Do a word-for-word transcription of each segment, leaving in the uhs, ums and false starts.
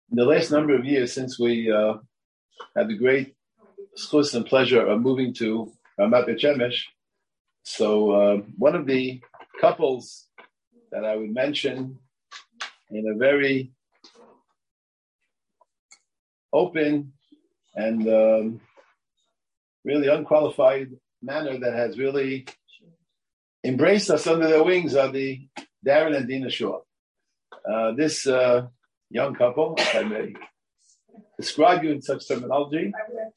In the last number of years, since we uh, had the great schus and pleasure of moving to Ramat Beit Shemesh, so uh, one of the couples that I would mention in a very open and um, really unqualified manner that has really embraced us under their wings are the Darren and Dina Shaw. Uh, this uh, young couple, if I may describe you in such terminology.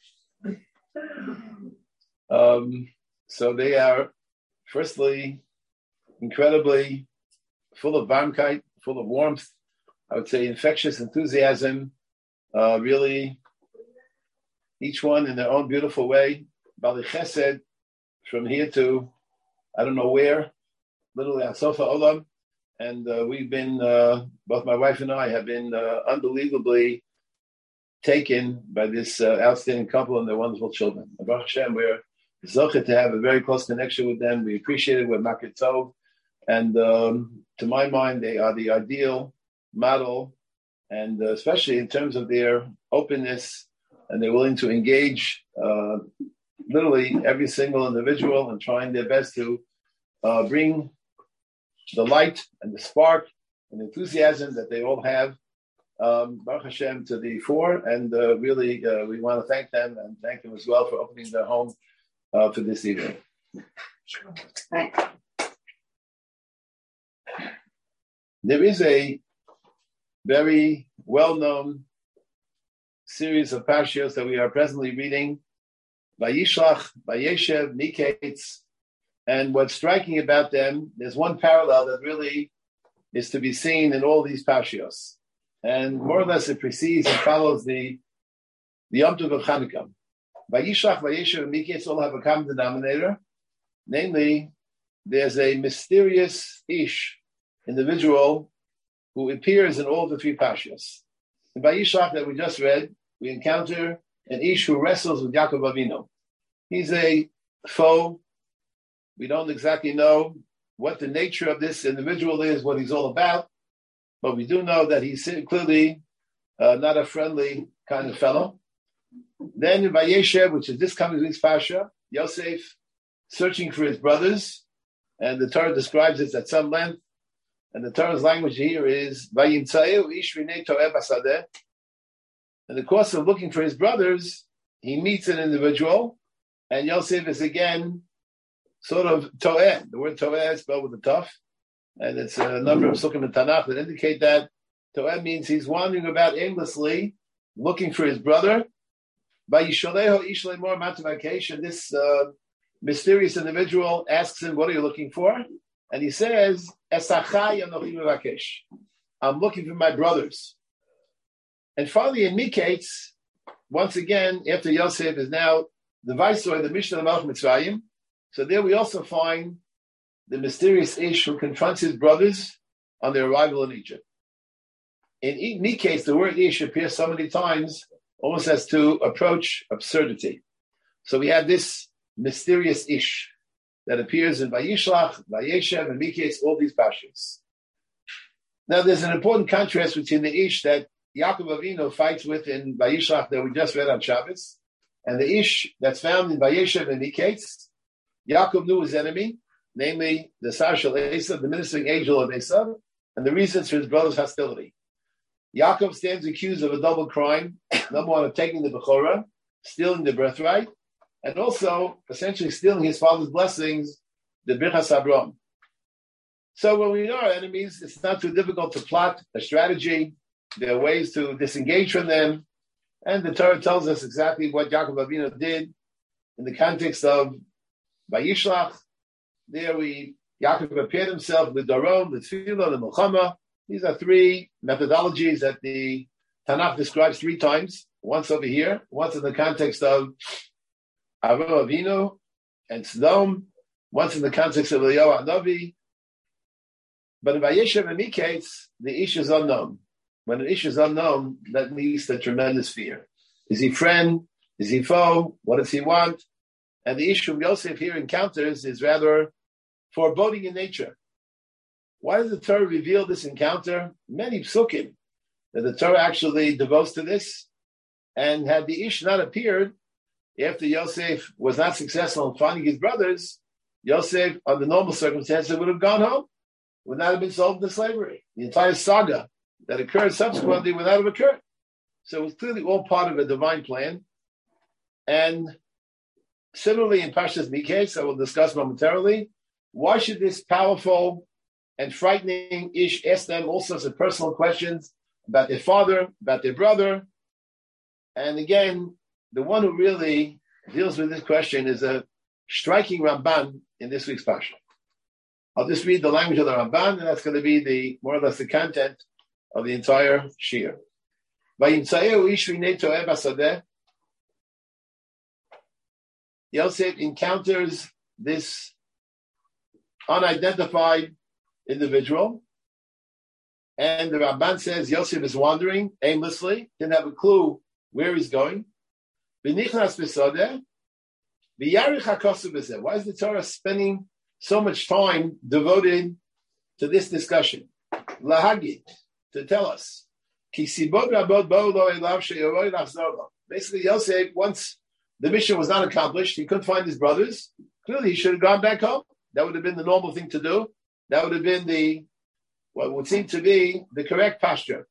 Um, so they are, firstly, incredibly full of varmkeit, full of warmth, I would say infectious enthusiasm, uh, really, each one in their own beautiful way. Bali Chesed, from here to, I don't know where, literally on Sofa Olam. And uh, we've been, uh, both my wife and I have been uh, unbelievably taken by this uh, outstanding couple and their wonderful children. Baruch Hashem, we're zochet to have a very close connection with them. We appreciate it with Makir Tov. And um, to my mind, they are the ideal model, and uh, especially in terms of their openness, and they're willing to engage uh, literally every single individual and trying their best to uh, bring the light and the spark and enthusiasm that they all have, um, Baruch Hashem, to the fore. And uh, really, uh, we want to thank them and thank them as well for opening their home uh, for this evening. Right. There is a very well-known series of parashiyos that we are presently reading, Vayishlach, Vayeshev, Miketz. And what's striking about them, there's one parallel that really is to be seen in all these parashiyos. And more or less it precedes and follows the, the Yom Tov of Chanukah. Vayishlach, Vayeshev, and Miketz all have a common denominator. Namely, there's a mysterious ish, individual, who appears in all the three parashiyos. In Vayishlach that we just read, we encounter an ish who wrestles with Yaakov Avinu. He's a foe. We don't exactly know what the nature of this individual is, what he's all about, but we do know that he's clearly uh, not a friendly kind of fellow. Then in Vayeshev, which is this coming week's Pasha, Yosef searching for his brothers, and the Torah describes it at some length, and the Torah's language here is Vayimtzayeu ish rinei to'eh basadeh. In the course of looking for his brothers, he meets an individual, and Yosef is again sort of to'eh. The word to'eh is spelled with a tough, and it's a number of sukkim and Tanakh that indicate that to'eh means he's wandering about aimlessly, looking for his brother. By Yisholeho ish le'mor matavakation, this uh, mysterious individual asks him, "What are you looking for?" And he says, "Esachai anochi mevakesh." I'm looking for my brothers. And finally, in Miketz, once again, after Yosef is now the viceroy, the Mishnah of Melech Mitzrayim. So there we also find the mysterious Ish who confronts his brothers on their arrival in Egypt. In Miketz, the word Ish appears so many times, almost as to approach absurdity. So we have this mysterious Ish that appears in Vayishlach, Vayeshev, and Miketz, all these parashiyos. Now there's an important contrast between the Ish that Yaakov Avinu fights with in Vayishlach that we just read on Shabbos, and the Ish that's found in Vayeshev and Miketz. Yaakov knew his enemy, namely the Sar Shel Esav, the ministering angel of Esav, and the reasons for his brother's hostility. Yaakov stands accused of a double crime, number one, of taking the Bechorah, stealing the birthright, and also essentially stealing his father's blessings, the Birchas Abraham. So when we know our enemies, it's not too difficult to plot a strategy. There are ways to disengage from them, and the Torah tells us exactly what Yaakov Avinu did in the context of Vayishlach. There we, Yaakov prepared himself with Daron, with Tefillah, the Milchama. These are three methodologies that the Tanakh describes three times. Once over here, once in the context of Avraham Avinu and Sodom, once in the context of Eliyahu Hanavi. But in Vayeshev and Miketz, the ish is unknown. When an ish is unknown, that leads to tremendous fear. Is he friend? Is he foe? What does he want? And the issue Yosef here encounters is rather foreboding in nature. Why does the Torah reveal this encounter? Many psukim that the Torah actually devotes to this. And had the Ish not appeared after Yosef was not successful in finding his brothers, Yosef, under normal circumstances, would have gone home, would not have been sold into slavery. The entire saga that occurred subsequently would not have occurred. So it was clearly all part of a divine plan. And similarly in Parshas Miketz, I will discuss momentarily, why should this powerful and frightening Ish ask them all sorts of personal questions about their father, about their brother? And again, the one who really deals with this question is a striking Ramban in this week's Parsha. I'll just read the language of the Ramban, and that's going to be the more or less the content of the entire Shir. Yosef encounters this unidentified individual, and the Ramban says Yosef is wandering aimlessly, didn't have a clue where he's going. Why is the Torah spending so much time devoted to this discussion? Lahagi, to tell us. Basically, Yosef, once the mission was not accomplished, he couldn't find his brothers. Clearly, he should have gone back home. That would have been the normal thing to do. That would have been the, what would seem to be the correct posture.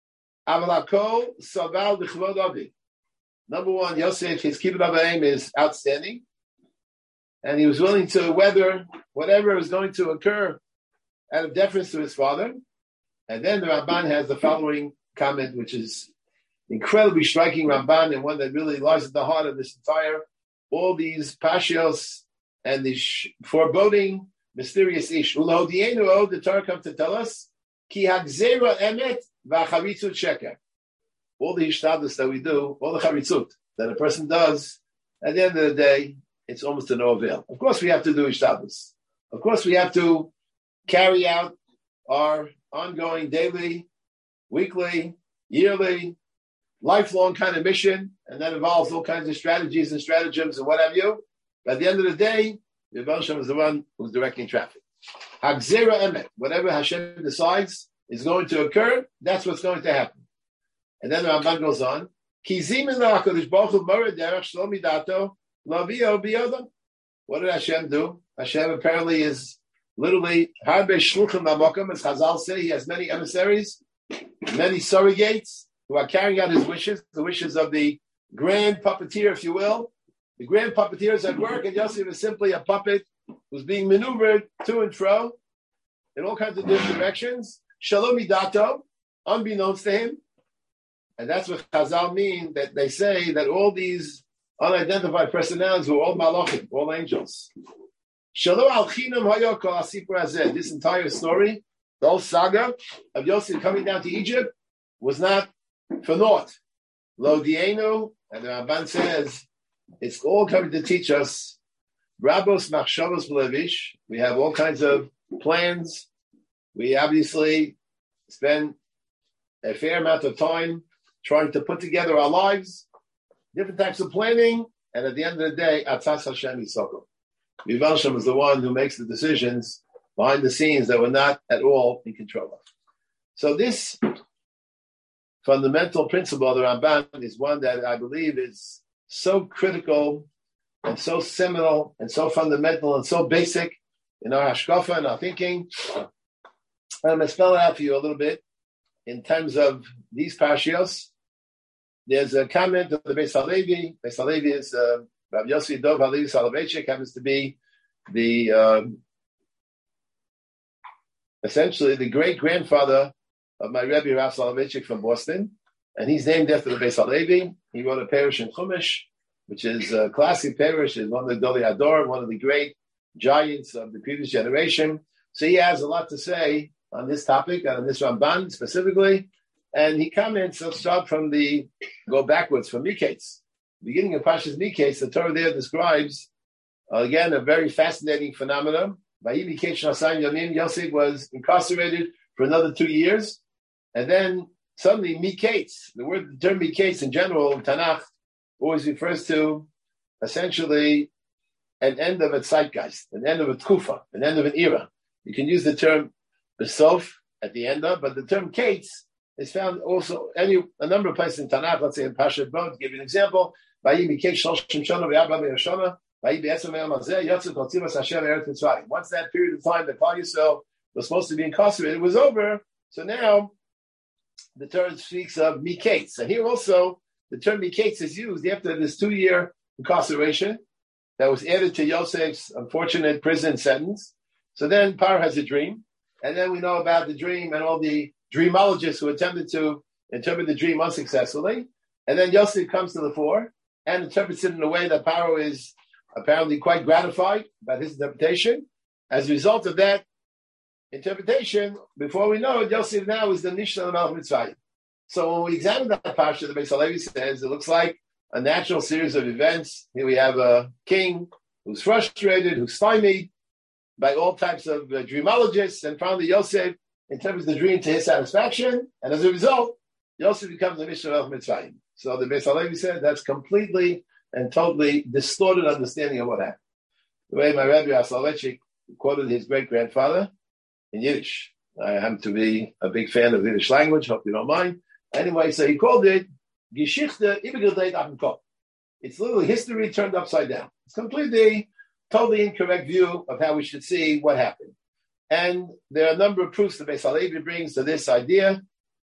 Number one, Yosef, his kibbud avayim is outstanding, and he was willing to weather whatever was going to occur out of deference to his father. And then the Ramban has the following comment, which is incredibly striking Ramban, and one that really lies at the heart of this entire, all these pashios and the foreboding, mysterious ish. Ulahodienu, the Torah comes to tell us, ki hagzera emet v'acharitzut sheker. All the hishtadlus that we do, all the charitzut that a person does, at the end of the day, it's almost to no avail. Of course, we have to do hishtadlus. Of course, we have to carry out our ongoing daily, weekly, yearly, lifelong kind of mission, and that involves all kinds of strategies and stratagems and what have you. But at the end of the day, the Rebbe Shem is the one who's directing traffic. Hagzera emet, whatever Hashem decides is going to occur, that's what's going to happen. And then the Ramban goes on, what did Hashem do? Hashem apparently is literally, harbe shluchim mamokim, as Chazal say, he has many emissaries, many surrogates who are carrying out his wishes, the wishes of the grand puppeteer, if you will. The grand puppeteer is at work, and Yosef is simply a puppet who's being maneuvered to and fro in all kinds of different directions. Shalom midato, unbeknownst to him. And that's what Chazal mean, that they say that all these unidentified personalities were all malachim, all angels. Shalom al chinam hayok al asipur hazeh. This entire story, the whole saga of Yosef coming down to Egypt, was not for naught. Lo dienu, and the Ramban says, it's all coming to teach us, Rabos machshavos b'levish. We have all kinds of plans. We obviously spend a fair amount of time trying to put together our lives, different types of planning, and at the end of the day, Atzas Hashem Yisrael. Rebbe Shem is the one who makes the decisions behind the scenes that we're not at all in control of. So this fundamental principle of the Ramban is one that I believe is so critical and so seminal and so fundamental and so basic in our hashkafa and our thinking. I'm going to spell it out for you a little bit in terms of these parshios. There's a comment of the Beis Halevi. Beis Halevi is uh, Rav Yossi Dov Halevi Soloveitchik, happens to be the um, essentially the great grandfather of my Rebbe Rav Soloveitchik from Boston, and he's named after the Beis Halevi. He wrote a parish in Chumash, which is a classic parish, is one of the Gedolei Hador, one of the great giants of the previous generation. So he has a lot to say on this topic, on this Ramban specifically. And he comments, let's start from the, go backwards, from Miketz. Beginning of Parshas Miketz, the Torah there describes, uh, again, a very fascinating phenomenon. Yosef was incarcerated for another two years. And then suddenly Miketz, the word, the term Miketz in general, in Tanakh, always refers to essentially an end of a zeitgeist, an end of a tkufa, an end of an era. You can use the term besof at the end of, but the term Ketz is found also any a number of places in Tanakh. Let's say in Pashat Bo, to give you an example, once that period of time that Klal Yisrael was supposed to be incarcerated was over, so now the Torah speaks of Miketz. And here also, the term Miketz is used after this two-year incarceration that was added to Yosef's unfortunate prison sentence. So then Paro has a dream, and then we know about the dream and all the dreamologists who attempted to interpret the dream unsuccessfully. And then Yosef comes to the fore and interprets it in a way that Paro is apparently quite gratified by his interpretation. As a result of that interpretation, before we know it, Yosef now is the Mishnah of Melech Mitzrayim. So when we examine that parsha, the Beis Halevi says it looks like a natural series of events. Here we have a king who's frustrated, who's stymied by all types of uh, dreamologists, and finally Yosef interprets the dream to his satisfaction, and as a result, Yosef becomes the Mishnah of Melech Mitzrayim. So the Beis Halevi said that's completely and totally distorted understanding of what happened. The way my Rebbe Soloveitchik quoted his great-grandfather in Yiddish. I happen to be a big fan of Yiddish language, hope you don't mind. Anyway, so he called it Geschichte übergedreht auf den Kopf. It's literally history turned upside down. It's completely, totally incorrect view of how we should see what happened. And there are a number of proofs that Beis Halevi brings to this idea.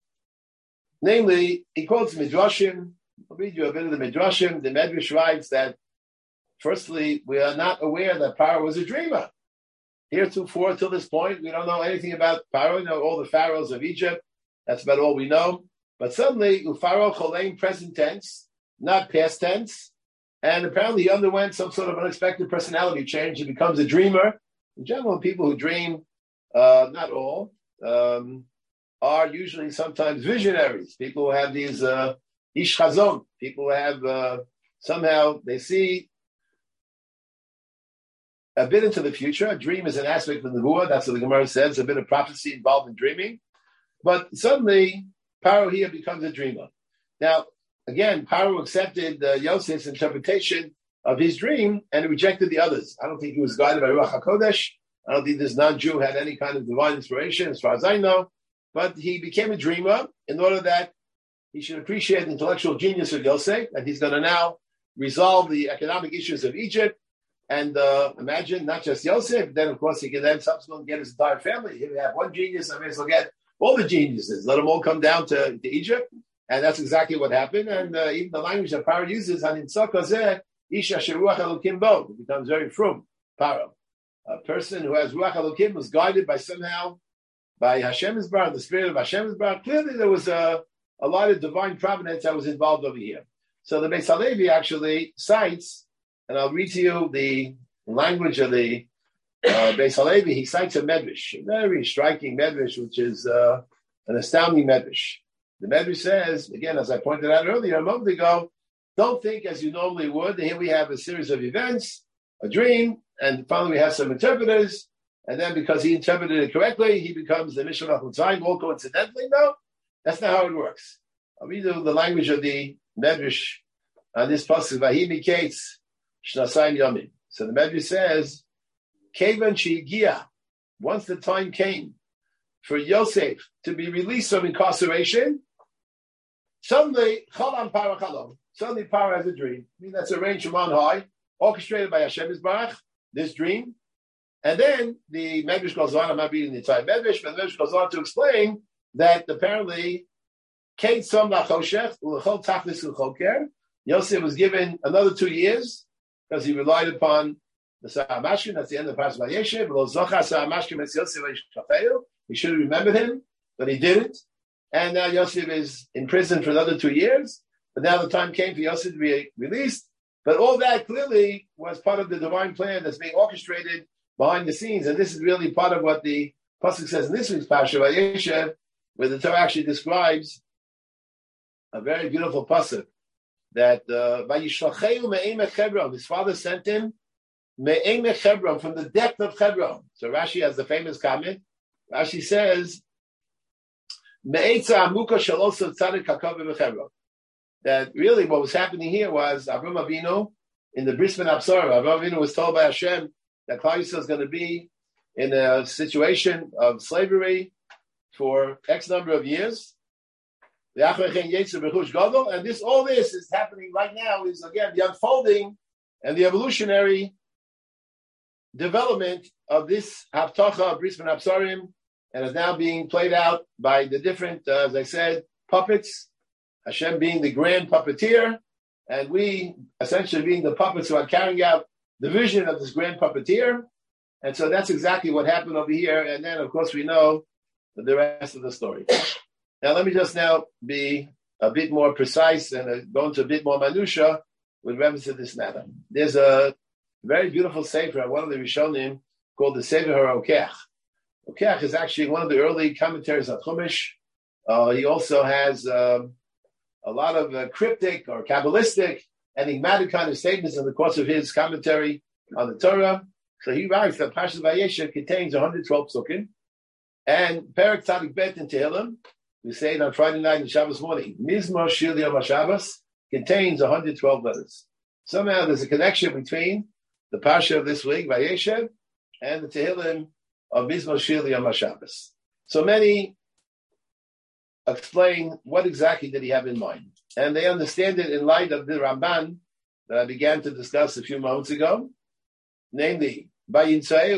Namely, he quotes Midrashim. I'll read you a bit of the Midrashim. The Medrash writes that, firstly, we are not aware that Paro was a dreamer. Heretofore, till this point, we don't know anything about Paro. We know all the pharaohs of Egypt. That's about all we know. But suddenly, Ufaro Cholein, present tense, not past tense. And apparently he underwent some sort of unexpected personality change. He becomes a dreamer. In general, people who dream, uh, not all, um, are usually sometimes visionaries. People who have these uh, ish chazon. People who have, uh, somehow, they see a bit into the future. A dream is an aspect of the Nevuah. That's what the Gemara says, a bit of prophecy involved in dreaming. But suddenly, Paro here becomes a dreamer. Now, again, Paro accepted uh, Yosef's interpretation of his dream and rejected the others. I don't think he was guided by Ruach HaKodesh. I don't think this non-Jew had any kind of divine inspiration, as far as I know. But he became a dreamer in order that he should appreciate the intellectual genius of Yosef, and he's going to now resolve the economic issues of Egypt. And uh, imagine not just Yosef, but then of course he can then subsequently get his entire family. If you have one genius, I may as well get all the geniuses. Let them all come down to, to Egypt. And that's exactly what happened. And uh, even the language that Paro uses, Isha Sheruach Elokim Bo, it becomes very frum, Paro. A person who has Ruach Elokim was guided by somehow, by Hashem Yisbarach, the spirit of Hashem Yisbarach. Clearly there was a, a lot of divine providence that was involved over here. So the Beis Halevi actually cites, and I'll read to you the language of the uh, Beis Halevi. He cites a medrash, a very striking medrash, which is uh, an astounding medrash. The medrash says, again, as I pointed out earlier, a moment ago, don't think as you normally would. Here we have a series of events, a dream, and finally we have some interpreters, and then because he interpreted it correctly, he becomes the Mishnah of Mitzrayim, all coincidentally. No, that's not how it works. I'll read you the language of the medrash on this pasuk, Vahi Miketz Shnasayim Yomim. So the medrash says, Kevan Shehigia, once the time came for Yosef to be released from incarceration, suddenly, Chalam Paro Chalom, suddenly Paro has a dream. I mean, that's arranged from on high, orchestrated by Hashem Yisbarach, this dream. And then the Medrash goes on, I'm not reading the entire Medrash, but the Medrash goes on to explain that apparently, Kate Som Lachoshech, Ulechol Tachlis Uchoker, Yosef was given another two years because he relied upon the Sa'ar Mashkim. That's the end of Paras Vayeshev. He should have remembered him, but he didn't. And now Yosef is in prison for another two years. But now the time came for Yosef to be released. But all that clearly was part of the divine plan that's being orchestrated behind the scenes. And this is really part of what the pasuk says in this week's Parsha Vayeshev, where the Torah actually describes a very beautiful pasuk that Vayishlacheu me'emek Hebron, his father sent him me'emek Hebron, from the depth of Hebron. So Rashi has the famous comment. Rashi says, Me'etza amuka shaloso tzadik hakavim v'Hebron. That really what was happening here was Avram Avinu in the Bris Ben Absar. Avram Avinu was told by Hashem that Klal Yisrael is going to be in a situation of slavery for X number of years. And this, all this is happening right now is, again, the unfolding and the evolutionary development of this Haftacha of Bris Ben Absarim, and is now being played out by the different, uh, as I said, puppets, Hashem being the grand puppeteer, and we essentially being the puppets who are carrying out the vision of this grand puppeteer. And so that's exactly what happened over here. And then, of course, we know the rest of the story. Now, let me just now be a bit more precise and uh, go into a bit more minutia with reference to this matter. There's a very beautiful sefer, one of the Rishonim, called the Sefer HaRokech. Rokech is actually one of the early commentaries on Chumash. Uh, he also has um, a lot of uh, cryptic or Kabbalistic, enigmatic kind of statements in the course of his commentary on the Torah. So he writes that Parashat Vayeshev contains one hundred twelve psukim, and Perek Tzadik Bet in Tehillim, we say it on Friday night and Shabbos morning, Mizmor Shir Yom HaShabbos contains one hundred twelve letters. Somehow there's a connection between the Parsha of this week, Vayeshev, and the Tehillim of Mizmor Shir Yom HaShabbos. So many explain what exactly did he have in mind. And they understand it in light of the Ramban that I began to discuss a few moments ago. Namely, Yosef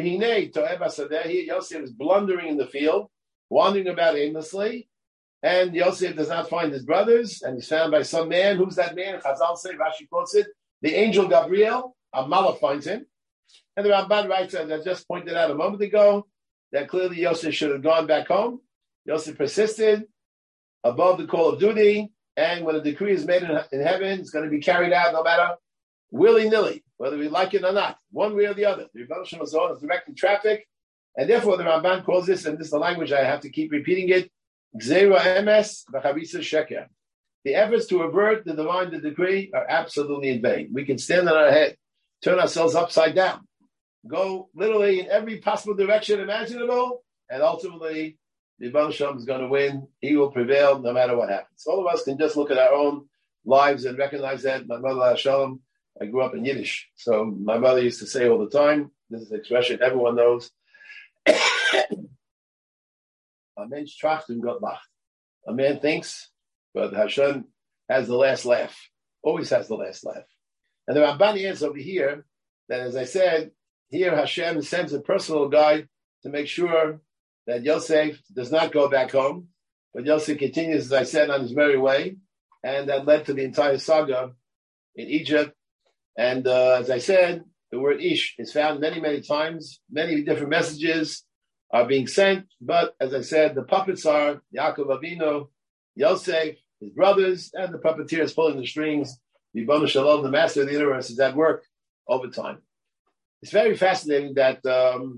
is blundering in the field, wandering about aimlessly, and Yosef does not find his brothers, and he's found by some man. Who's that man? Chazal say, Rashi quotes it, the angel Gabriel, a Malach finds him. And the Ramban writes, as I just pointed out a moment ago, that clearly Yosef should have gone back home. Yosef persisted above the call of duty, and when a decree is made in, in heaven, it's going to be carried out no matter willy-nilly, whether we like it or not, one way or the other. The Rebbe Shem is directing traffic, and therefore the Ramban calls this, and this is the language I have to keep repeating it, Gzeira Emes v'chavisa Sheker. The efforts to avert the divine the decree are absolutely in vain. We can stand on our head, turn ourselves upside down, go literally in every possible direction imaginable, and ultimately the Rebbe Shem is going to win. He will prevail no matter what happens. All of us can just look at our own lives and recognize that. My mother, Shalom, I grew up in Yiddish, so my mother used to say all the time, this is an expression everyone knows, a Mensch tracht und Gott lacht. A man thinks, but Hashem has the last laugh, always has the last laugh. And the Ramban is over here that, as I said, here Hashem sends a personal guide to make sure that Yosef does not go back home, but Yosef continues, as I said, on his merry way, and that led to the entire saga in Egypt. And uh, as I said, the word Ish is found many, many times. Many different messages are being sent. But as I said, the puppets are Yaakov Avinu, Yosef, his brothers, and the puppeteer is pulling the strings. Ribono Shel Olam, the master of the universe, is at work over time. It's very fascinating that um,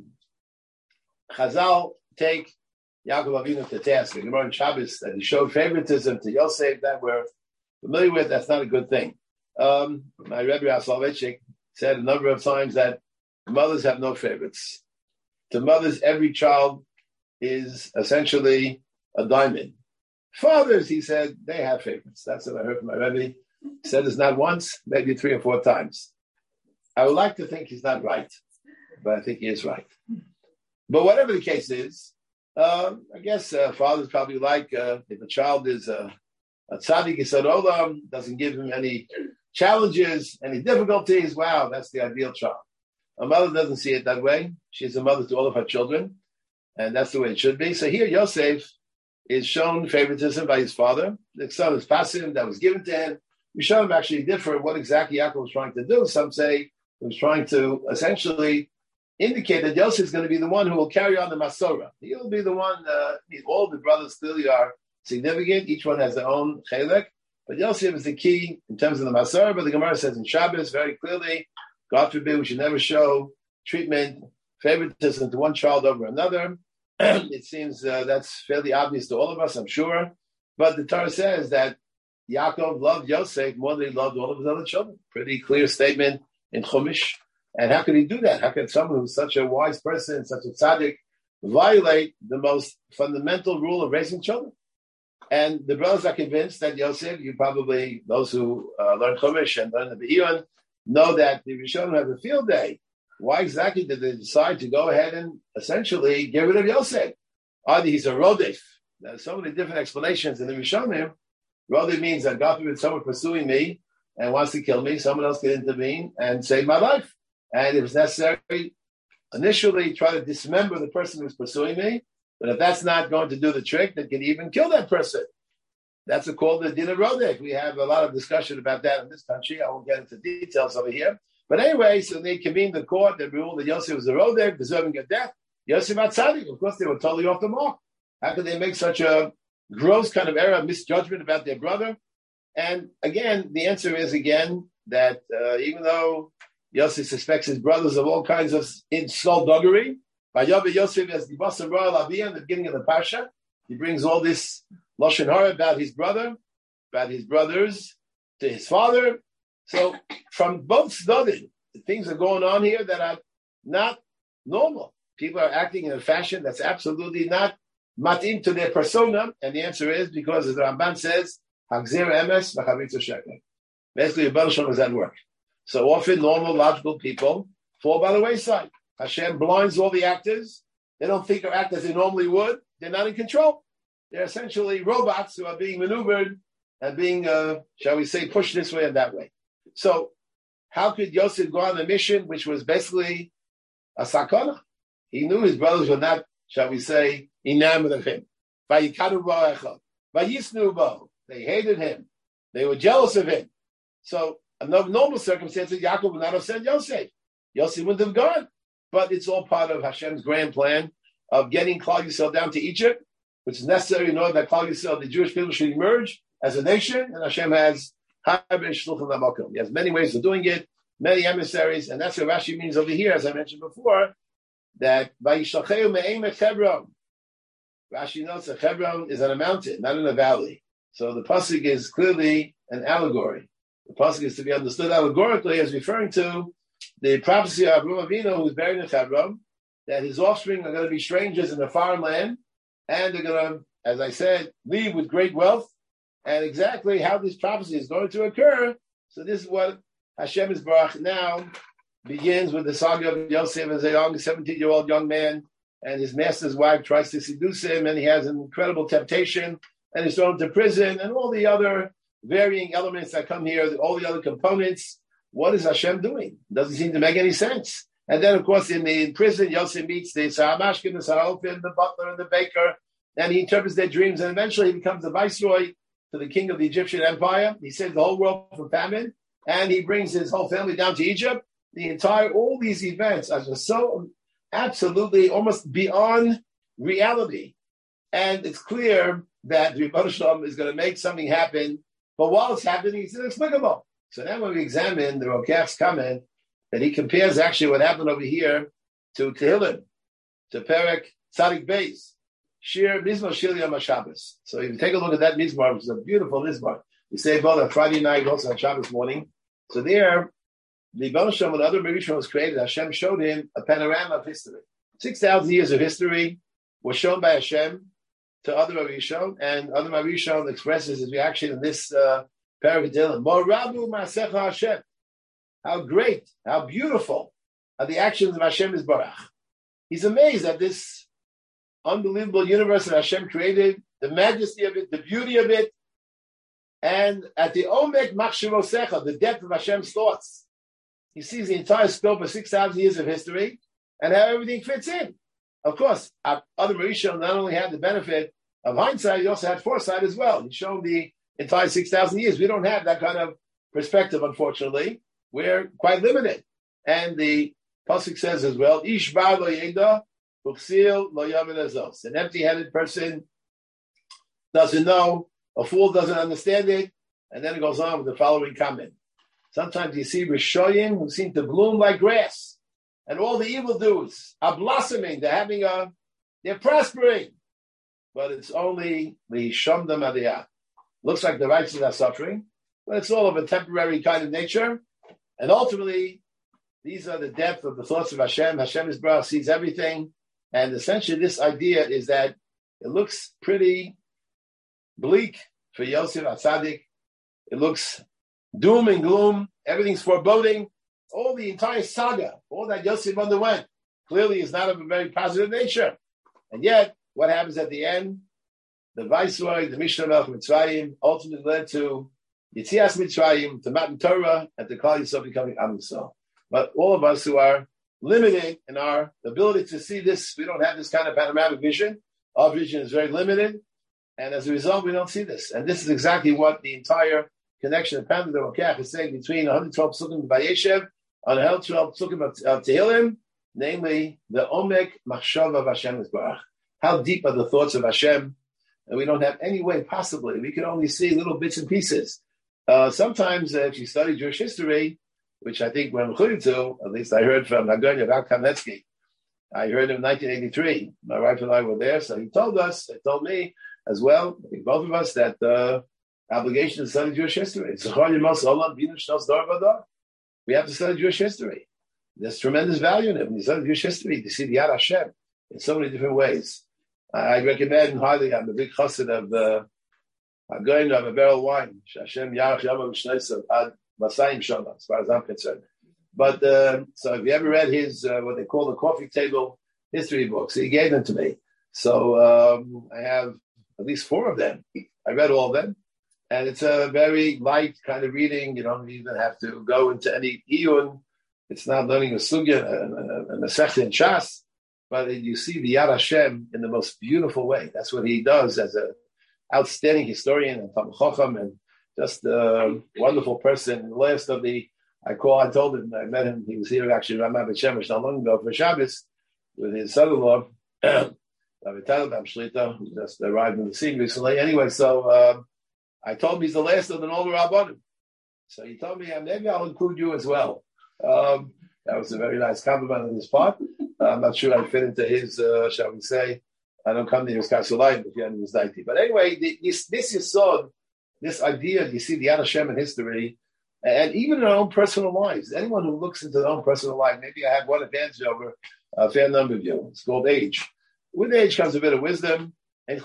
Chazal take Yaakov Avinu to task. The Gemara in Shabbos that he showed favoritism to Yosef that we're familiar with. That's not a good thing. Um, my Rebbe Soloveitchik said a number of times that mothers have no favorites. To mothers, every child is essentially a diamond. Fathers, he said, they have favorites. That's what I heard from my Rebbe. He said this not once, maybe three or four times. I would like to think he's not right, but I think he is right. But whatever the case is, uh, I guess uh, fathers probably like uh, if a child is uh, a tzaddik yisod olam, doesn't give him any challenges, any difficulties. Wow, that's the ideal child. A mother doesn't see it that way. She's a mother to all of her children, and that's the way it should be. So here, Yosef is shown favoritism by his father. The son is passive that was given to him. We show him actually differ what exactly Yaakov was trying to do. Some say he was trying to essentially indicate that Yosef is going to be the one who will carry on the Masorah. He'll be the one, uh, all the brothers clearly are significant. Each one has their own chelek. But Yosef is the key in terms of the Masorah. But the Gemara says in Shabbos very clearly, God forbid we should never show treatment, favoritism to one child over another. It seems uh, that's fairly obvious to all of us, I'm sure. But the Torah says that Yaakov loved Yosef more than he loved all of his other children. Pretty clear statement in Chumash. And how could he do that? How could someone who's such a wise person, such a tzaddik, violate the most fundamental rule of raising children? And the brothers are convinced that Yosef, you probably, those who uh, learn Chumash and learn the Be'iyun, know that the Rishonim have a field day. Why exactly did they decide to go ahead and essentially get rid of Yosef? Either he's a rodef, There's so many different explanations in the Rishonim. Rodeh means that God forbid someone pursuing me and wants to kill me, someone else can intervene and save my life. And if it's necessary, initially try to dismember the person who's pursuing me. But if that's not going to do the trick, they can even kill that person. That's called the Din of Rodeh. We have a lot of discussion about that in this country. I won't get into details over here. But anyway, so they convened the court. They ruled that Yosef was a Rodeh, deserving of death. Yosef Atzadik, of course, they were totally off the mark. How could they make such a gross kind of error, misjudgment about their brother? And again, the answer is again that uh, even though Yosef suspects his brothers of all kinds of skullduggery, by Yahweh Yosef as the Basar Royal Abiyah in the beginning of the Parsha, he brings all this Lashon Hara about his brother, about his brothers to his father. So from both Sdodim, things are going on here that are not normal. People are acting in a fashion that's absolutely not matim to their persona, and the answer is because, as the Ramban says, Hagzir Emes v'Chavitza Sheker. Basically, Rebbe Shalom is at work. So often, normal, logical people fall by the wayside. Hashem blinds all the actors. They don't think or act as they normally would. They're not in control. They're essentially robots who are being maneuvered and being, uh, shall we say, pushed this way and that way. So, how could Yosef go on a mission which was basically a sakana? He knew his brothers were not, shall we say, enamored of him. They hated him. They were jealous of him. So, under normal circumstances, Yaakov would not have sent Yosef. Yosef wouldn't have gone. But it's all part of Hashem's grand plan of getting Klal Yisrael down to Egypt, which is necessary in order that Klal Yisrael, the Jewish people, should emerge as a nation. And Hashem has He has many ways of doing it, many emissaries, and that's what Rashi means over here, as I mentioned before, that Vayishlacheu me'emet Hebron. Rashi notes that Hebron is on a mountain, not in a valley. So the pasuk is clearly an allegory. The pasuk is to be understood allegorically as referring to the prophecy of Avraham Avinu, who is buried in Hebron, that his offspring are going to be strangers in a foreign land, and they're going to, as I said, leave with great wealth. And exactly how this prophecy is going to occur. So this is what Hashem Yisbarach now begins with the saga of Yosef as a young seventeen-year-old young man, and his master's wife tries to seduce him, and he has an incredible temptation, and he's thrown into prison, and all the other varying elements that come here, all the other components. What is Hashem doing? Doesn't seem to make any sense. And then, of course, in the in prison, Yosef meets the Sahamashkin, the Sarofim, the butler, and the baker, and he interprets their dreams, and eventually he becomes the viceroy to the king of the Egyptian empire. He saves the whole world from famine, and he brings his whole family down to Egypt. The entire, all these events are just so absolutely almost beyond reality. And it's clear that the Rebbe Shalom is going to make something happen, but while it's happening, it's inexplicable. So then when we examine the Rokach's comment, that he compares actually what happened over here to Tehillim, to Perek Tzadik Beis, Shir Mizmor Shir Yom HaShabbos. So if you take a look at that Mizmor, which is a beautiful Mizmor, we say both on Friday night, also on Shabbos morning. So there, the Rebbe Shalom, when other Rishon was created, Hashem showed him a panorama of history. Six thousand years of history was shown by Hashem to other Rishon, and other Rishon expresses his reaction in this uh, Perek Tehillim. Morabu Ma'asecha Hashem. How great, how beautiful are the actions of Hashem Yisbarach. He's amazed at this unbelievable universe that Hashem created, the majesty of it, the beauty of it, and at the Omek Machshivosecha, the depth of Hashem's thoughts. He sees the entire scope of six thousand years of history and how everything fits in. Of course, our other Rishon not only had the benefit of hindsight, he also had foresight as well. He showed the entire six thousand years. We don't have that kind of perspective, unfortunately. We're quite limited. And the pasuk says as well, Ish bar lo yeda, uchsil lo yamin azos. An empty-headed person doesn't know, a fool doesn't understand it, and then it goes on with the following comment. Sometimes you see Rishoyim who seem to bloom like grass, and all the evildoers are blossoming, they're having a, they're prospering. But it's only the Shamdam Adiyah. Looks like the righteous are suffering, but it's all of a temporary kind of nature. And ultimately, these are the depth of the thoughts of Hashem. Hashem Yisbarach sees everything. And essentially, this idea is that it looks pretty bleak for Yosef Atzadik. It looks doom and gloom. Everything's foreboding. All the entire saga, all that Yosef underwent, clearly is not of a very positive nature. And yet, what happens at the end? the Viceroy, the Mishnah Melech Mitzrayim, ultimately led to Yitzias Mitzrayim, to Matan Torah, and to Klal Yisrael becoming Am Yisrael. But all of us who are limited in our ability to see this, we don't have this kind of panoramic vision. Our vision is very limited, and as a result, we don't see this. And this is exactly what the entire connection of Pamela Rokach is saying between one hundred twelve Psukim of Vayeshev and one hundred twelve Psukim of, of Tehillim, namely the Omek Machshav of Hashem Yisbarach. How deep are the thoughts of Hashem? And we don't have any way possibly. We can only see little bits and pieces. Uh, sometimes, uh, if you study Jewish history, which I think we're included to, at least I heard from Hagonya Rav Kametsky. I heard him in nineteen eighty-three. My wife and I were there, so he told us, he told me as well, I think both of us, that the uh, obligation to study Jewish history. We have to study Jewish history. There's tremendous value in it. When you study Jewish history, you see the Yad Hashem in so many different ways. I recommend highly, I'm a big chassid of the Hagoyin of a barrel of wine, Hashem Yarach Yama Mishnaysav Ad Masayim Shana, as far as I'm concerned. But, uh, so if you ever read his, uh, what they call the coffee table history books, he gave them to me. So um, I have at least four of them. I read all of them. And it's a very light kind of reading. You don't even have to go into any iyun. It's not learning a sugya, a, a, a Masechta in Shas. But you see the Yad Hashem in the most beautiful way. That's what he does as an outstanding historian and Talmid Chacham and just a wonderful person. The last of the, I call, I told him, I met him, he was here actually, Ramah Bet Shemesh, not long ago for Shabbos, with his son-in-law, Rabbi Talibam Shlita, who just arrived in the scene recently. Anyway, so uh, I told him he's the last of the Noble Rabbanim. So he told me, maybe I'll include you as well. Um, that was a very nice compliment on his part. Uh, I'm not sure I fit into his, uh, shall we say, I don't come to his Kasulayim, but you're in his Daiti. But anyway, the, this, this is so, this idea, you see the Yad Hashem in history, and even in our own personal lives. Anyone who looks into their own personal life, maybe I have one advantage over a fair number of you. It's called age. With age comes a bit of wisdom. And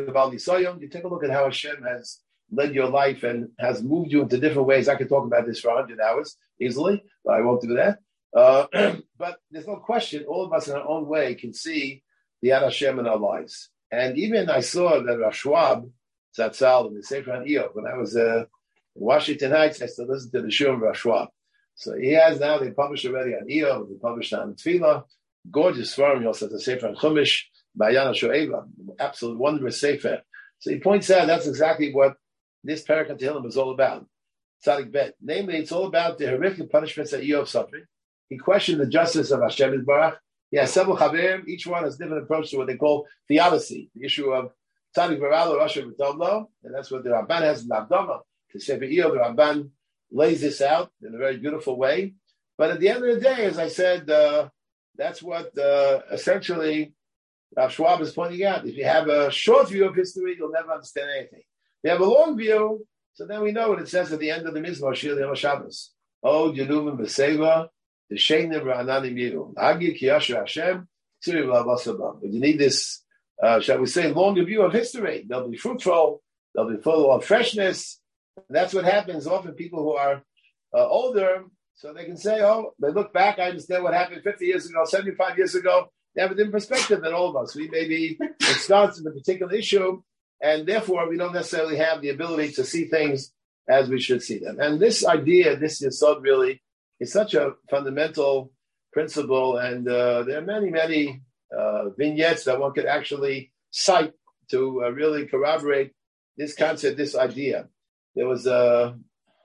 you take a look at how Hashem has led your life and has moved you into different ways. I could talk about this for one hundred hours easily, but I won't do that. Uh, but there's no question, all of us in our own way can see the Yad Hashem in our lives. And even I saw that Rav Schwab, Zatzal, in the Sefer HaIyov, when I was uh, in Washington Heights, I used to listen to the Shur of Rav Schwab. So he has now, they published already on Iyov, they published on Tefillah, gorgeous forum, he also has a Sefer on Chumash, Bayana Shoeva, absolute wondrous Sefer. So he points out that's exactly what this Parak on Tehillim is all about. Tzadik Bet. Namely, it's all about the horrific punishments that Iyov suffered. He questioned the justice of Hashem Yisbarach. He has several chaverim. Each one has a different approach to what they call theodicy, the issue of Tzadik Baralo, Rasha V'Tovlo, and that's what the Ramban has in the Abdama. The Sefer Iyov, the Ramban lays this out in a very beautiful way. But at the end of the day, as I said, uh, that's what uh, essentially Rav Schwab is pointing out. If you have a short view of history, you'll never understand anything. If you have a long view, so then we know what it says at the end of the Mizmor, Shir Yom HaShabbos. Oh, Yenuvim B'Seva, the Sheinim Ra'ananim Yiru. Hagi Ki Yasher Hashem, Tziri V'Lavasabam. But you need this, uh, shall we say, longer view of history. They'll be fruitful, they'll be full of freshness. And that's what happens often. People who are uh, older, so they can say, oh, they look back, I understand what happened fifty years ago, seventy-five years ago. They have a different perspective than all of us. We maybe, it starts in a particular issue, and therefore we don't necessarily have the ability to see things as we should see them. And this idea, this yesod really, is such a fundamental principle, and uh, there are many, many uh, vignettes that one could actually cite to uh, really corroborate this concept, this idea. There was a, uh,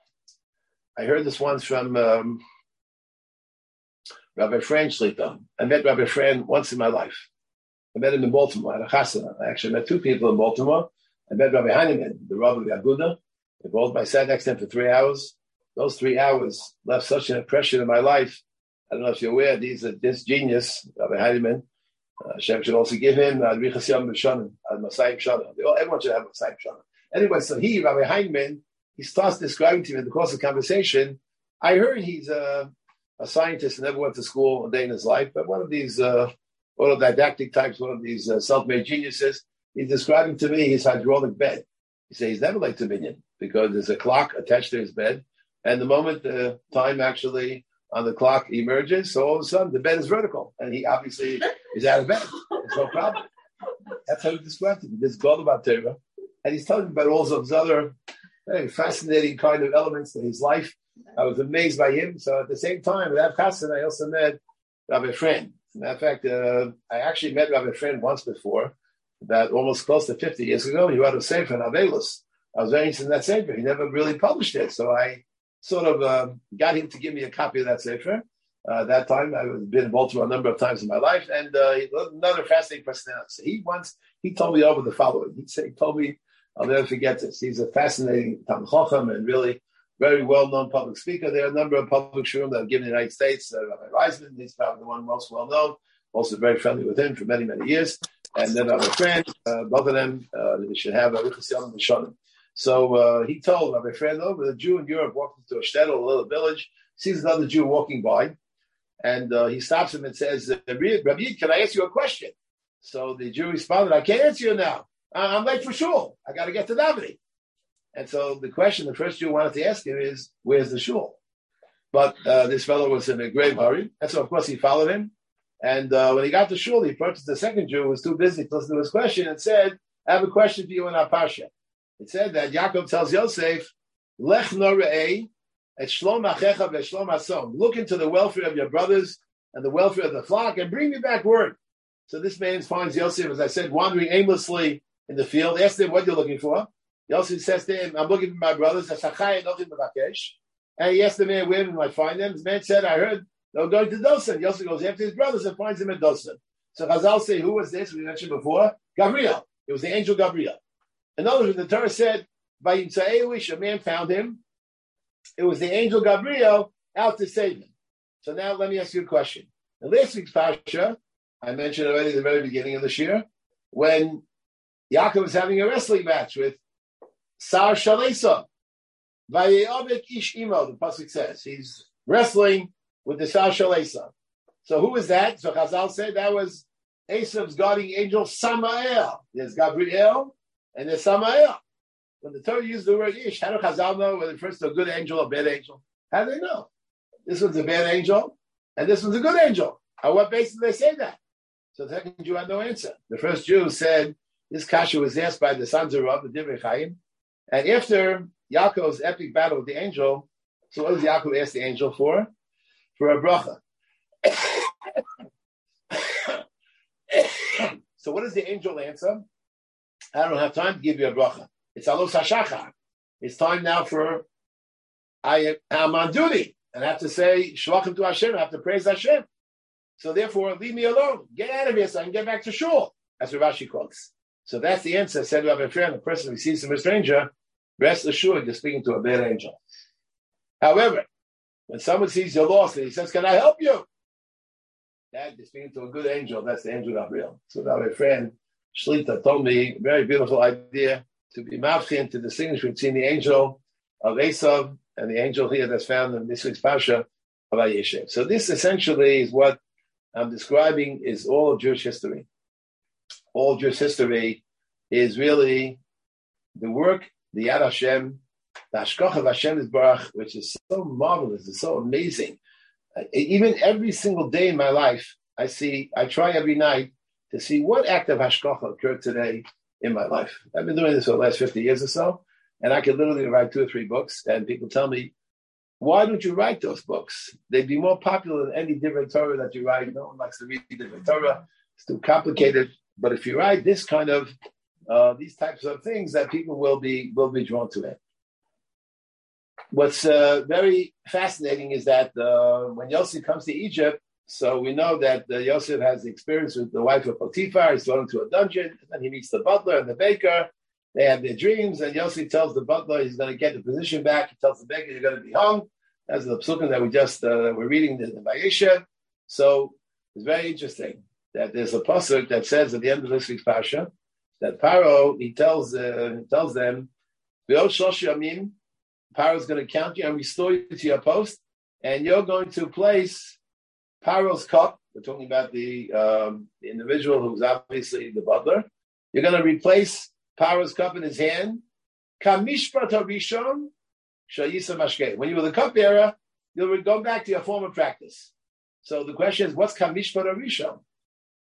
I heard this once from um, Rabbi Fran Shlita. I met Rabbi Fran once in my life. I met him in Baltimore at a chasana. I actually met two people in Baltimore. I met Rabbi Heinemann, the Rabbi of Aguda. They both, I sat next to him for three hours. Those three hours left such an impression in my life. I don't know if you're aware, these are this genius, Rabbi Heinemann. Uh, Hashem should also give him Adrichas Yom B'Shanim, Masayim Shana. Everyone should have Masayim Shana. Anyway, so he, Rabbi Heinemann, he starts describing to me in the course of conversation. I heard he's a, a scientist and never went to school a day in his life, but one of these uh, autodidactic types, one of these uh, self-made geniuses, he's describing to me his hydraulic bed. He says he's never liked dominion because there's a clock attached to his bed, and the moment the time actually on the clock emerges, so all of a sudden the bed is vertical, and he obviously is out of bed. There's no problem. That's how he described him. This God about Torah. And he's telling me about all those other very fascinating kind of elements in his life. I was amazed by him. So at the same time, with Rav Chassan, I also met Rabbi Friend. As a matter of fact, uh, I actually met Rabbi Friend once before, about almost close to fifty years ago. He wrote a sefer in Avelis. I was very interested in that sefer. He never really published it. So I sort of uh, got him to give me a copy of that sefer. Uh, that time, I've been in Baltimore a number of times in my life, and uh, another fascinating personality. So he once, he told me over the following. He said, he told me, I'll never forget this. He's a fascinating Talmid Chacham and really very well-known public speaker. There are a number of public shurim that have given in the United States. Uh, Rabbi Reisman, he's probably the one most well-known, also very friendly with him for many, many years. And then Rabbi Friend, uh, both of them, uh, they should have a Arichas Yom Rishonim. So uh, he told Rabbi Friend, over the Jew in Europe walked into a shtetl, a little village, sees another Jew walking by, and uh, he stops him and says, Rabbi Yid, can I ask you a question? So the Jew responded, I can't answer you now. I'm late for shul. I got to get to davening. And so the question the first Jew wanted to ask him is, where's the shul? But uh, this fellow was in a grave hurry. And so, of course, he followed him. And uh, when he got to shul, he approached the second Jew who was too busy to listen to his question and said, I have a question for you in our parsha. It said that Yaakov tells Yosef, Lech no re'ei et shlom achecha ve'shlom asom. Look into the welfare of your brothers and the welfare of the flock and bring me back word. So this man finds Yosef, as I said, wandering aimlessly in the field. Asked him, what you're looking for? Yosef says to him, I'm looking for my brothers. And he asked the man, where do I find them? The man said, I heard they were going to Dosan. Yosef goes after his brothers and finds them at Dosan. So Chazal say, who was this? We mentioned before. Gabriel. It was the angel Gabriel. In other words, the Torah said, by Yimtzaewish, a man found him. It was the angel Gabriel out to save him. So now let me ask you a question. In last week's Parsha, I mentioned already at the very beginning of this year, when Yaakov was having a wrestling match with Sar Shalesa. Vaye'avik ish imo, the pasuk says. He's wrestling with the Sar Shalesa. So who was that? So Chazal said that was Esav's guardian angel Samael. There's Gabriel and there's Samael. When the Torah used the word ish, how do Chazal know whether first a good angel or a bad angel? How do they know? This one's a bad angel and this one's a good angel. On what basis do they say that? So the second Jew had no answer. The first Jew said, this kasha was asked by the sons of Rav, the Divrei Chaim. And after Yaakov's epic battle with the angel, so what does Yaakov ask the angel for? For a bracha. So what does the angel answer? I don't have time to give you a bracha. It's alos hashachar. It's time now for, I am on duty. And I have to say, shalachim to Hashem. I have to praise Hashem. So therefore, leave me alone. Get out of here so I can get back to shul. That's what Rashi quotes. So that's the answer, said Rabbi Friend. The person who sees from a stranger, rest assured you're speaking to a bad angel. However, when someone sees you're lost and he says, can I help you? That you're speaking to a good angel. That's the angel Gabriel. So Rabbi Friend, Shlita told me, a very beautiful idea, to be mavchin, to distinguish between the angel of Esav and the angel here that's found in this week's Parsha of Vayeshev. So this essentially is what I'm describing is all of Jewish history. All Jewish history is really the work, the Yad Hashem, the Hashkach of Hashem Yisbarach, which is so marvelous, it's so amazing. Uh, even every single day in my life, I see, I try every night to see what act of Hashkach occurred today in my life. I've been doing this for the last fifty years or so, and I could literally write two or three books, and people tell me, why don't you write those books? They'd be more popular than any Divrei Torah that you write. No one likes to read Divrei Torah. It's too complicated. But if you write this kind of, uh, these types of things, that people will be will be drawn to it. What's uh, very fascinating is that uh, when Yosef comes to Egypt, so we know that uh, Yosef has the experience with the wife of Potiphar. He's thrown into a dungeon, and then he meets the butler and the baker. They have their dreams, and Yosef tells the butler he's going to get the position back. He tells the baker you're going to be hung. That's the psukim that we just uh, were reading in the Vayeshev. So it's very interesting that there's a pasuk that says at the end of this week's parsha that Paro he tells uh, he tells them, "V'od shlosh yamim," Paro is going to count you and restore you to your post, and you're going to place Paro's cup. We're talking about the, um, the individual who's obviously the butler. You're going to replace Paro's cup in his hand. Kamishpat harishon shayisa mashke. When you were the cupbearer, you'll go back to your former practice. So the question is, what's kamishpat harishon?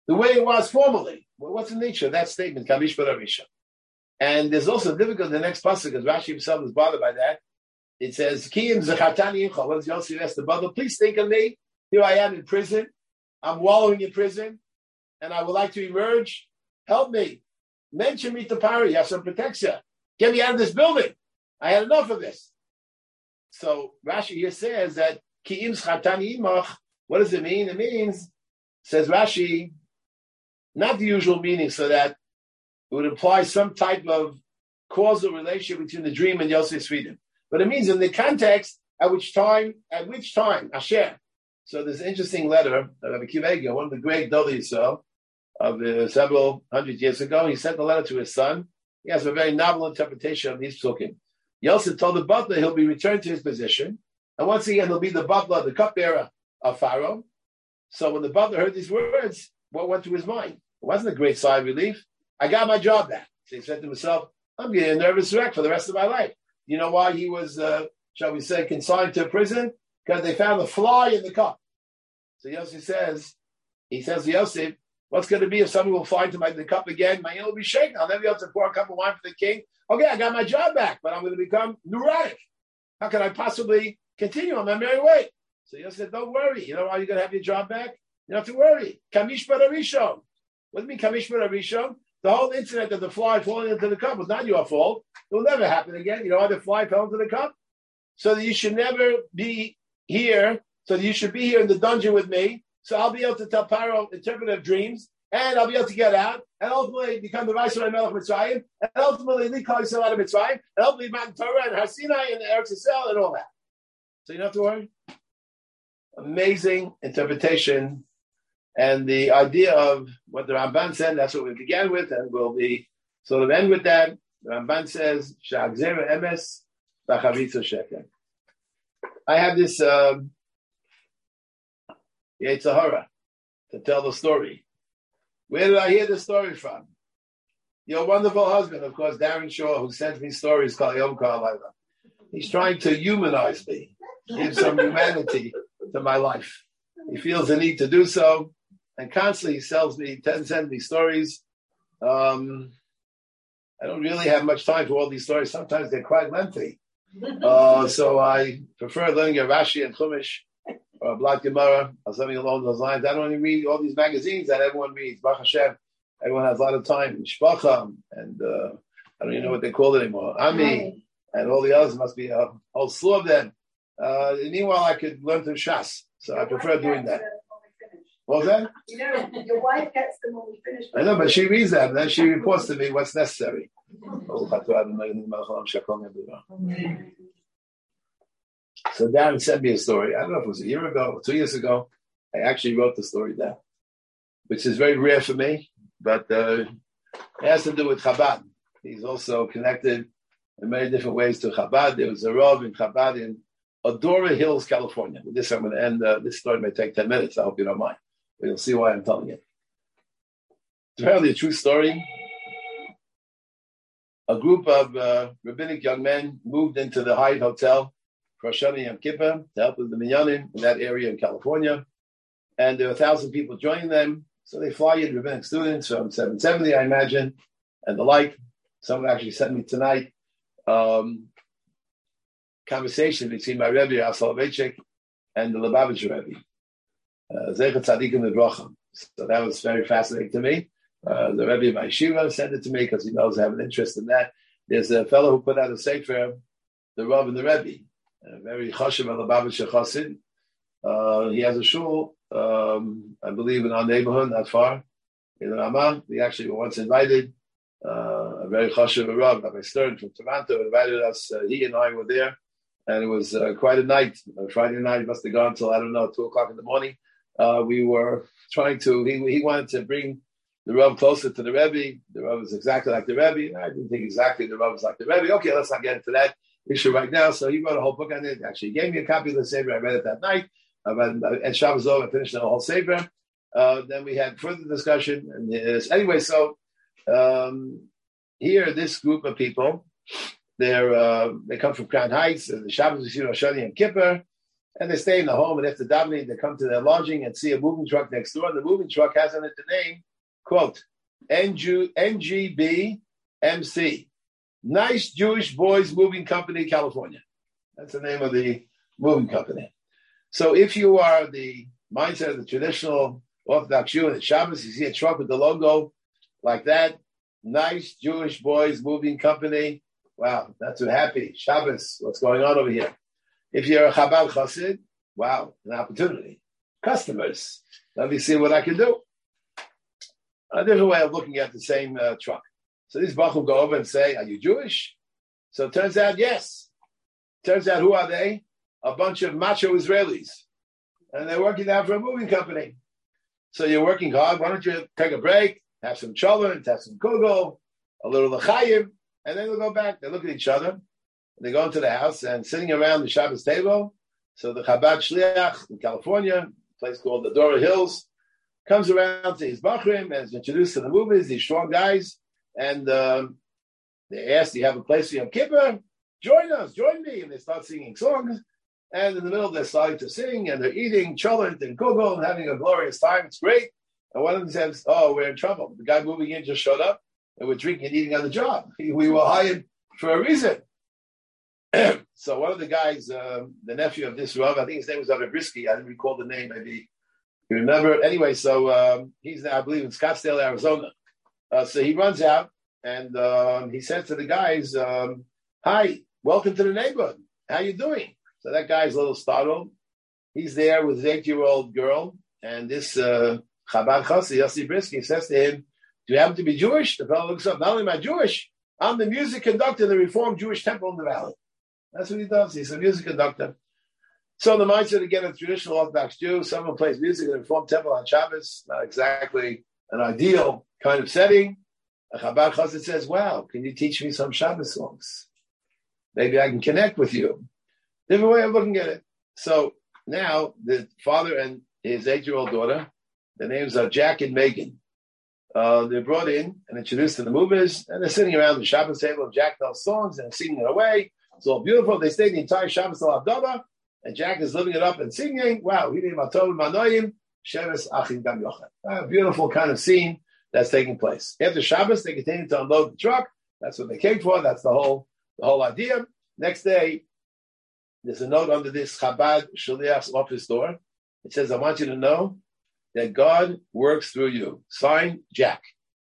the way it was formerly. Well, what's the nature of that statement? Kamish Bararisha. And there's also difficult in the next pasuk, because Rashi himself is bothered by that. It says, Kiyim Zachatani Incha. What does Yosef ask the brother? Please think of me. Here I am in prison. I'm wallowing in prison, and I would like to emerge. Help me. Mention me to Pari. Yashem protects you. Get me out of this building. I had enough of this. So Rashi here says that Kiyim Zachatani Imach. What does it mean? It means, says Rashi, not the usual meaning, so that it would imply some type of causal relationship between the dream and Yosef's freedom. But it means in the context, at which time, at which time, Asher. So there's an interesting letter of Rabbi Akiva Eiger, one of the great Dodi Yisrael of uh, several hundred years ago. He sent a letter to his son. He has a very novel interpretation of these psukim. Yosef told the butler he'll be returned to his position. And once again, he'll be the butler, the cupbearer of Pharaoh. So when the butler heard these words, what went through his mind? It wasn't a great sigh of relief. I got my job back. So he said to himself, I'm getting a nervous wreck for the rest of my life. You know why he was, uh, shall we say, consigned to prison? Because they found a fly in the cup. So Yosef says, he says to Yosef, what's going to be if somebody will fly into my, the cup again? My hand will be shaken. I'll never be able to pour a cup of wine for the king. Okay, I got my job back, but I'm going to become neurotic. How can I possibly continue on my merry way? So Yosef said, don't worry. You know why you're going to have your job back? You don't have to worry. Kamish Bararishon. What do you mean Kamish Bararishon? The whole incident of the fly falling into the cup was not your fault. It will never happen again. You know why the fly fell into the cup? So that you should never be here. So that you should be here in the dungeon with me. So I'll be able to tell Paro interpretive dreams, and I'll be able to get out, and ultimately become the Viceroy Melech Mitzrayim, and ultimately lead Klal Yisrael out of Mitzrayim, and ultimately Mount Torah and Har Sinai and Eretz Yisrael and all that. So you don't have to worry. Amazing interpretation. And the idea of what the Ramban said, that's what we began with, and we'll be sort of end with that. The Ramban says, Sha'agzera emes b'chavitza sheker. I have this um, Yetzer Hara to tell the story. Where did I hear the story from? Your wonderful husband, of course, Darren Shaw, who sends me stories called Yom Ka'alayla. He's trying to humanize me, give some humanity to my life. He feels the need to do so. And constantly he sells me, sends me stories. Um, I don't really have much time for all these stories. Sometimes they're quite lengthy. Uh, so I prefer learning a Rashi and Chumash or a Blat Gemara or something along those lines. I don't only read all these magazines that everyone reads. Baruch Hashem, everyone has a lot of time. Shpacha and uh, I don't even know what they call it anymore. Ami and all the others. Must be a whole slew of them. Uh, meanwhile, I could learn through Shas. So I prefer doing that. What was that? You know, your wife gets them when we finish. I know, but she reads them, and then she reports to me what's necessary. So Darren sent me a story. I don't know if it was a year ago or two years ago. I actually wrote the story down, which is very rare for me, but uh, it has to do with Chabad. He's also connected in many different ways to Chabad. There was a Rav in Chabad in Adora Hills, California. With this, I'm going to end. Uh, this story may take ten minutes. I hope you don't mind. But you'll see why I'm telling it. It's apparently a true story. A group of uh, rabbinic young men moved into the Hyatt Hotel for Rosh Hashanah Yom Kippur to help with the minyanim in that area in California. And there were a thousand people joining them. So they fly in rabbinic students from seven seventy, I imagine, and the like. Someone actually sent me tonight um, conversation between my Rebbe, Rav Soloveitchik, and the Lubavitcher Rebbe. Uh, Zeichat Tzadikim Lebracha. So that was very fascinating to me. Uh, the Rebbe of my yeshiva sent it to me because he knows I have an interest in that. There's a fellow who put out a sefer, the Rav and the Rebbe, a very chashuv Lubavitcher chassid. Uh, he has a shul, um, I believe, in our neighborhood, not far, in Ramah. We actually were once invited. Uh, a very chashuv Rav, Rabbi Stern from Toronto, invited us. Uh, he and I were there, and it was uh, quite a night. Uh, Friday night, must have gone until, I don't know, two o'clock in the morning. Uh, we were trying to, he, he wanted to bring the Rav closer to the Rebbe. The Rav was exactly like the Rebbe. I didn't think exactly the Rav was like the Rebbe. Okay, let's not get into that issue right now. So he wrote a whole book on it. Actually, he gave me a copy of the Sefer. I read it that night. And Shabbos over, I finished the whole Sefer. Uh, then we had further discussion. And uh, anyway, so um, here, this group of people, they're, uh, they come from Crown Heights. The Shabbos is Rosh Hashanah Yom Kippur. And they stay in the home, and after davening, they come to their lodging and see a moving truck next door. And the moving truck has on it the name, quote, N G B M C, Nice Jewish Boys Moving Company, California. That's the name of the moving company. So if you are the mindset of the traditional Orthodox Jew, and at Shabbos, you see a truck with the logo like that, Nice Jewish Boys Moving Company. Wow, that's what happy. Shabbos, what's going on over here? If you're a Chabad Chassid, wow, an opportunity. Customers, let me see what I can do. A different way of looking at the same uh, truck. So these Bachum go over and say, are you Jewish? So it turns out, yes. Turns out, who are they? A bunch of macho Israelis. And they're working now for a moving company. So you're working hard. Why don't you take a break, have some cholent, have some kugel, a little l'chaim, and then they'll go back. They look at each other. They go into the house and sitting around the Shabbos table. So the Chabad Shliach in California, a place called the Dora Hills, comes around to his Bachrim and is introduced to the movies, these strong guys. And um, they ask, do you have a place for Yom Kippur? Join us, join me. And they start singing songs. And in the middle, they're starting to sing and they're eating cholent and kugel and having a glorious time. It's great. And one of them says, oh, we're in trouble. The guy moving in just showed up and we're drinking and eating on the job. We were hired for a reason. So one of the guys, um, the nephew of this Rav, I think his name was Rav Brisky. I didn't recall the name. Maybe you remember. Anyway, so um, he's now, I believe, in Scottsdale, Arizona. Uh, so he runs out and um, he says to the guys, um, hi, welcome to the neighborhood. How you doing? So that guy's a little startled. He's there with his eight-year-old girl. And this uh, Chabad Chassid, Yossi Brisky, says to him, do you happen to be Jewish? The fellow looks up. Not only am I Jewish, I'm the music conductor in the Reformed Jewish Temple in the Valley. That's what he does. He's a music conductor. So the mindset, again, of traditional Orthodox Jew, someone plays music in the Reformed Temple on Shabbos, not exactly an ideal kind of setting. A Chabad Chassid says, wow, can you teach me some Shabbos songs? Maybe I can connect with you. Different way of looking at it. So now the father and his eight-year-old daughter, their names are Jack and Megan. Uh, they're brought in and introduced to the movers, and they're sitting around the Shabbos table of Jack tells songs and singing it away. It's all beautiful. They stayed the entire Shabbos al Havdalah, and Jack is living it up and singing. Wow, a beautiful kind of scene that's taking place. After Shabbos, they continue to unload the truck. That's what they came for. That's the whole the whole idea. Next day, there's a note under this Chabad Shliach's office door. It says, I want you to know that God works through you. Signed, Jack.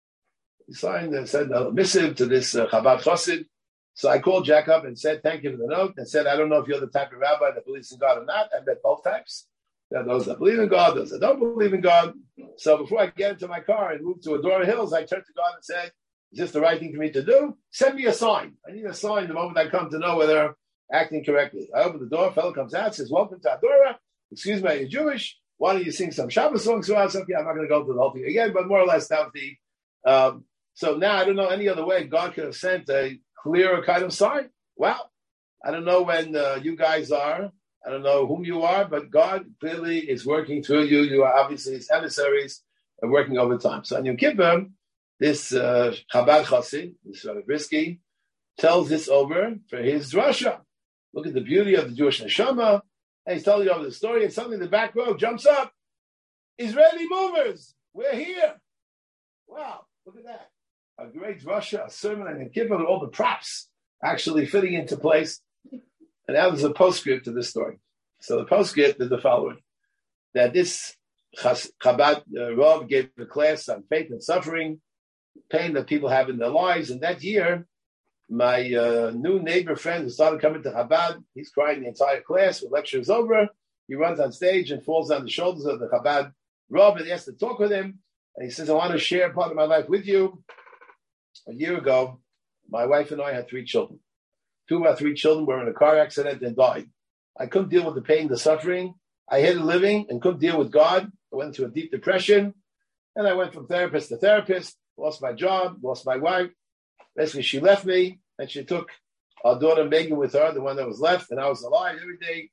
He signed and sent a missive to this uh, Chabad Chassid. So I called Jack up and said, thank you for the note, and said, I don't know if you're the type of rabbi that believes in God or not. I met both types. There are those that believe in God, those that don't believe in God. So before I get into my car and move to Adora Hills, I turned to God and said, is this the right thing for me to do? Send me a sign. I need a sign the moment I come to know whether I'm acting correctly. I open the door, a fellow comes out, says, welcome to Adora. Excuse me, are you Jewish? Why don't you sing some Shabbos songs for us? Okay, I'm not going to go through the whole thing again, but more or less that was the... Um, so now I don't know any other way God could have sent a clearer kind of sign. Wow. I don't know when uh, you guys are. I don't know whom you are, but God clearly is working through you. You are obviously his emissaries and working over time. So on Yom Kippur, this uh, Chabad Chassid, this Rav Brisky, tells this over for his drasha. Look at the beauty of the Jewish neshama. And he's telling you over the story, and suddenly the back row jumps up. Israeli movers, we're here. Wow, look at that. A great drasha, a sermon on Yom Kippur with all the props actually fitting into place. And now there's a postscript to this story. So the postscript is the following: that this Chabad uh, Rav gave a class on faith and suffering, pain that people have in their lives. And that year, my uh, new neighbor friend who started coming to Chabad, he's crying the entire class. When lecture is over, he runs on stage and falls on the shoulders of the Chabad Rav and asks to talk with him. And he says, I want to share part of my life with you. A year ago, my wife and I had three children. Two of our three children were in a car accident and died. I couldn't deal with the pain, the suffering. I hated living and couldn't deal with God. I went into a deep depression. And I went from therapist to therapist, lost my job, lost my wife. Basically, she left me, and she took our daughter Megan with her, the one that was left, and I was alive every day.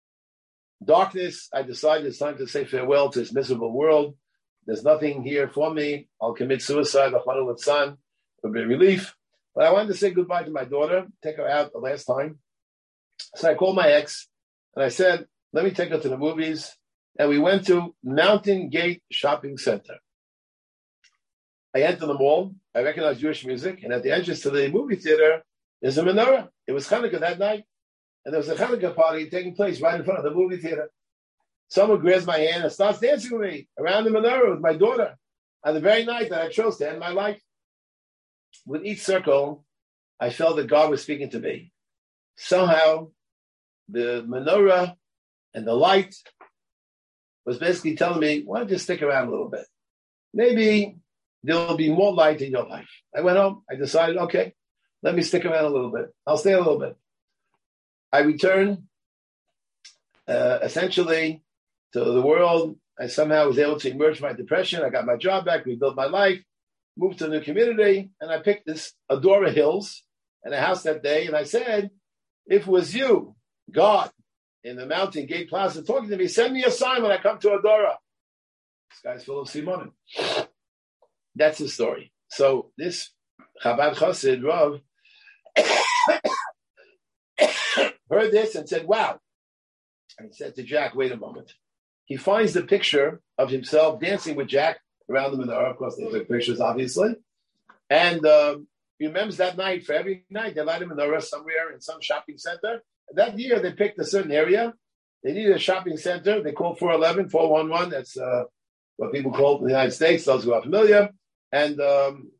Darkness, I decided it's time to say farewell to this miserable world. There's nothing here for me. I'll commit suicide. Rahmanu Litzlan. It'll be a relief. But I wanted to say goodbye to my daughter, take her out the last time. So I called my ex, and I said, let me take her to the movies. And we went to Mountain Gate Shopping Center. I entered the mall. I recognized Jewish music. And at the entrance to the movie theater is a menorah. It was Hanukkah that night. And there was a Hanukkah party taking place right in front of the movie theater. Someone grabs my hand and starts dancing with me around the menorah with my daughter on the very night that I chose to end my life. With each circle, I felt that God was speaking to me. Somehow, the menorah and the light was basically telling me, why don't you stick around a little bit? Maybe there'll be more light in your life. I went home. I decided, okay, let me stick around a little bit. I'll stay a little bit. I returned, uh, essentially, to the world. I somehow was able to emerge from my depression. I got my job back, rebuilt my life, moved to a new community, and I picked this Adora Hills and a house that day. And I said, if it was you, God, in the Mountain Gate Plaza talking to me, send me a sign when I come to Adora. This guy's full of simonim. That's the story. So this Chabad Chassid, Rav, heard this and said, wow. And he said to Jack, wait a moment. He finds the picture of himself dancing with Jack around the menorah. Of course, they took pictures, obviously. And um, he remembers that night. For every night, they light a menorah somewhere in some shopping center. That year, they picked a certain area. They needed a shopping center. They called four eleven, four one one. That's uh, what people call it in the United States, those who are familiar. And um,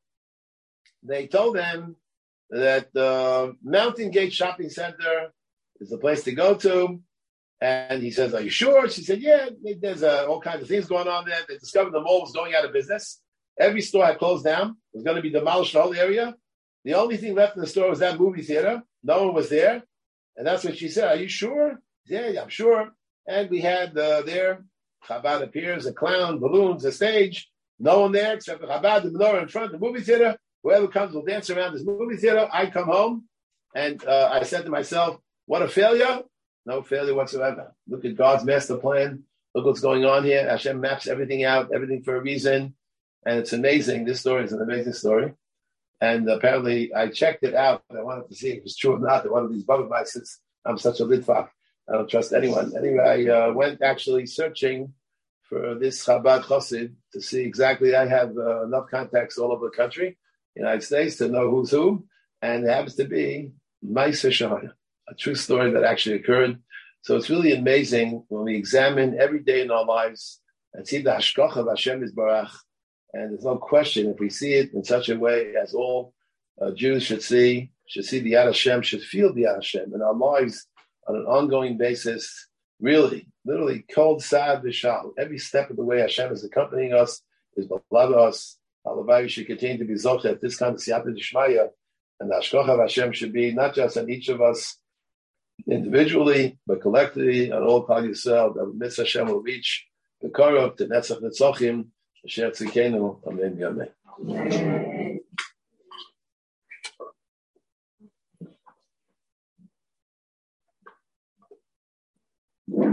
they told them that the Mountain Gate Shopping Center is the place to go to. And he says, are you sure? She said, yeah, there's uh, all kinds of things going on there. They discovered the mall was going out of business. Every store had closed down. It was going to be demolished, the whole area. The only thing left in the store was that movie theater. No one was there. And that's what she said. Are you sure? Yeah, yeah, I'm sure. And we had uh, there, Chabad appears, a clown, balloons, a stage. No one there except the Chabad, the menorah in front of the movie theater. Whoever comes will dance around this movie theater. I come home, and uh, I said to myself, what a failure. No failure whatsoever. Look at God's master plan. Look what's going on here. Hashem maps everything out, everything for a reason. And it's amazing. This story is an amazing story. And apparently I checked it out. I wanted to see if it was true or not. That one of these Baba Bites, since I'm such a litvak, I don't trust anyone. Anyway, I uh, went actually searching for this Chabad Chassid to see exactly. I have uh, enough contacts all over the country, United States, to know who's who. And it happens to be Ma'aseh Shahana, a true story that actually occurred. So it's really amazing when we examine every day in our lives and see the hashgacha of Hashem Yisbarach. And there's no question, if we see it in such a way as all uh, Jews should see, should see the Yad Hashem, should feel the Yad Hashem in our lives on an ongoing basis, really, literally, cold, sad, vishal. Every step of the way Hashem is accompanying us, is beloved us. Halabai should continue to be zochet, this kind of siyata d'shmaya, and the hashgacha of Hashem should be not just on each of us individually, but collectively, on all Klal Yisrael, that mitzvah Hashem will reach the korov to Netzach Netzochim, Asher Tzidkenu, Amen, Amen.